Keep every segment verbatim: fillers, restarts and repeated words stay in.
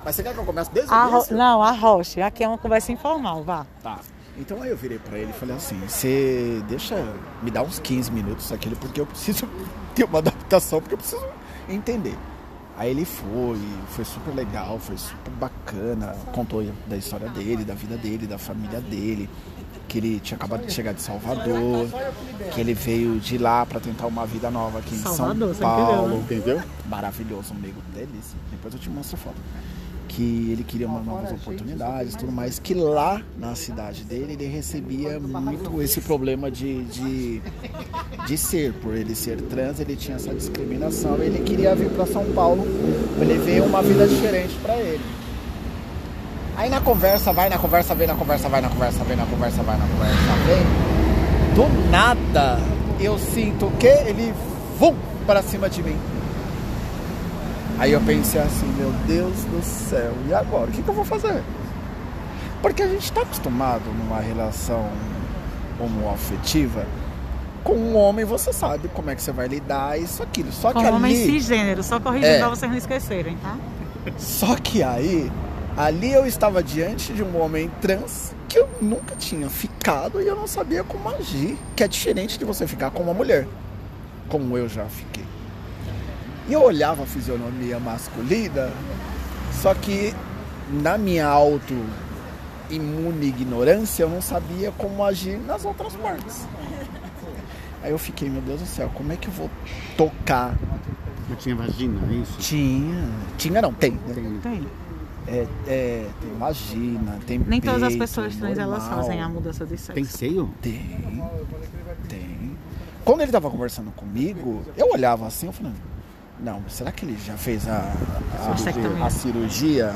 Mas você quer que eu comece desde o Arro... início? Não, arroche. Aqui é uma conversa informal, vá. Tá. Então aí eu virei pra ele e falei assim, você deixa, me dá uns quinze minutos aquilo, porque eu preciso ter uma adaptação, porque eu preciso entender. Aí ele foi, foi super legal, foi super bacana, contou da história dele, da vida dele, da família dele, que ele tinha acabado de chegar de Salvador, que ele veio de lá pra tentar uma vida nova aqui em Salvador, São Paulo. entendeu, Entendeu? Maravilhoso, um amigo delícia. Depois eu te mostro a foto. Que ele queria umas novas oportunidades, tudo mais, que lá na cidade dele ele recebia muito esse problema de, de, de ser, por ele ser trans, ele tinha essa discriminação, ele queria vir para São Paulo para ele ver uma vida diferente para ele. Aí na conversa, vai na conversa, vem na conversa, vai na conversa, vem na conversa, vai na conversa, vem. Do nada eu sinto que ele vum para cima de mim. Aí eu pensei assim, meu Deus do céu, e agora? O que, que eu vou fazer? Porque a gente está acostumado numa relação homoafetiva, com um homem você sabe como é que você vai lidar, isso, aquilo. Só Com que homem ali, cisgênero, só corrigindo É. pra vocês não esquecerem, tá? só que aí, ali eu estava diante de um homem trans que eu nunca tinha ficado e eu não sabia como agir, que é diferente de você ficar com uma mulher, como eu já fiquei. E eu olhava a fisionomia masculina, só que na minha auto-imune ignorância eu não sabia como agir nas outras partes. Aí eu fiquei, meu Deus do céu, como é que eu vou tocar? Eu tinha vagina, é isso? Tinha, tinha não, tem. né? Tem. Tem. É, é, tem vagina, tem Nem todas as peito, pessoas trans elas normal. fazem a mudança de sexo. Tem seio? Tem, tem. Quando ele tava conversando comigo, eu olhava assim, eu falei, não, será que ele já fez a, Mastectomia. a, a cirurgia?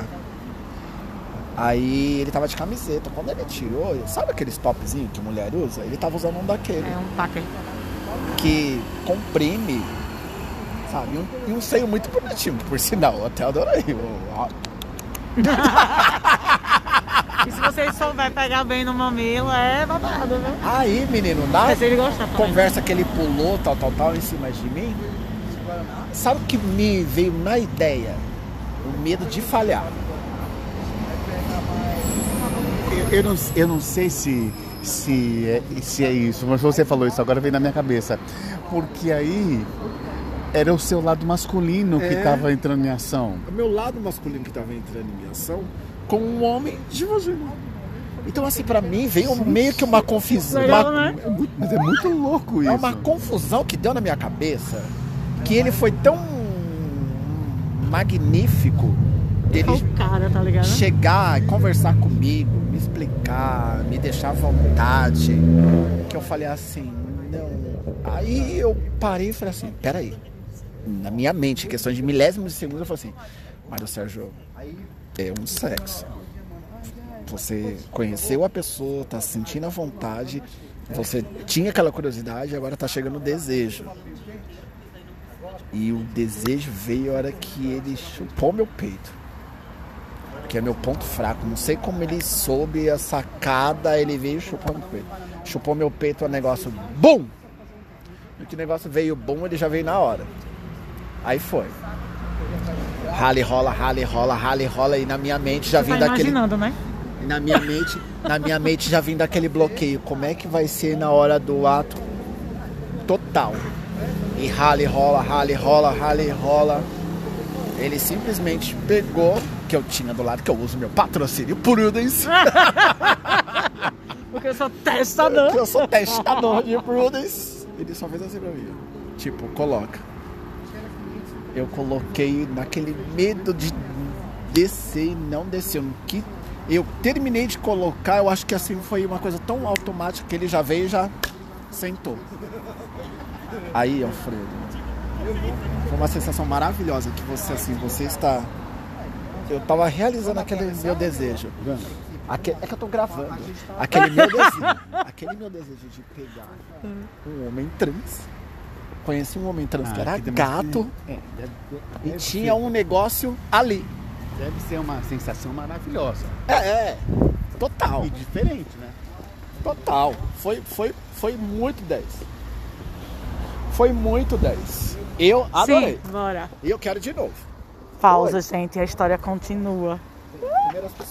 Aí ele tava de camiseta. Quando ele tirou, sabe aqueles topzinhos que mulher usa? Ele tava usando um daquele, É um packer. que comprime, sabe? E um, e um seio muito bonitinho, por sinal, eu até adorei. Eu- E se vocês souber pegar bem no mamilo, é babado, viu? Aí, menino, na Mas ele gosta também. conversa que ele pulou, tal, tal, tal, em cima de mim, sabe o que me veio na ideia? O medo de falhar. Eu, eu, não, eu não sei se, se, é, se é isso, mas você falou isso, agora veio na minha cabeça. Porque aí era o seu lado masculino que É. estava entrando em ação. O meu lado masculino que estava entrando em ação com um homem de vagina. Então, assim, pra mim veio meio que uma confusão. Legal, uma- né? É muito- mas é muito louco isso. É uma confusão que deu na minha cabeça, que ele foi tão magnífico dele O cara, tá ligado? chegar e conversar comigo, me explicar, me deixar à vontade, que eu falei assim, não. Aí eu parei e falei assim, peraí. Na minha mente, em questão de milésimos de segundo, eu falei assim, Mário Sérgio, é um sexo. Você conheceu a pessoa, tá se sentindo à vontade, você tinha aquela curiosidade, agora tá chegando o desejo. E o desejo veio a hora que ele chupou meu peito. Que é meu ponto fraco. Não sei como ele soube a sacada, ele veio chupando meu peito. Chupou meu peito, o negócio, bum! E que o negócio veio bum, ele já veio na hora. Aí foi. Rale, rola, rale, rola, rale, rola. E na minha mente já Você vim tá daquele... imaginando, né? E na minha mente, na minha mente já vim daquele bloqueio. Como é que vai ser na hora do ato total? E rale, rola, rale, rola, rale, rola. Ele simplesmente pegou, que eu tinha do lado, que eu uso meu patrocínio Prudence. Porque eu sou testador. Que eu sou testador de Prudence. Ele só fez assim pra mim. Tipo, coloca. Eu coloquei naquele medo de descer e não desceu. Que eu terminei de colocar, eu acho que assim foi uma coisa tão automática que ele já veio e já sentou. Aí, Alfredo, foi uma sensação maravilhosa que você, assim, você está... Eu tava realizando aquele meu desejo. Aquele, é que eu tô gravando. Aquele meu desejo. Aquele meu desejo de pegar um homem trans. Conheci um homem trans Ah, que era que gato É, deve, e deve tinha ser, um negócio ali. deve ser uma sensação maravilhosa. É, é. Total. E diferente, né? Total. Foi, foi, foi muito dez. Foi muito dez. Eu adorei. Sim, bora. E eu quero de novo. Pausa, gente, a história continua. Primeiras pessoas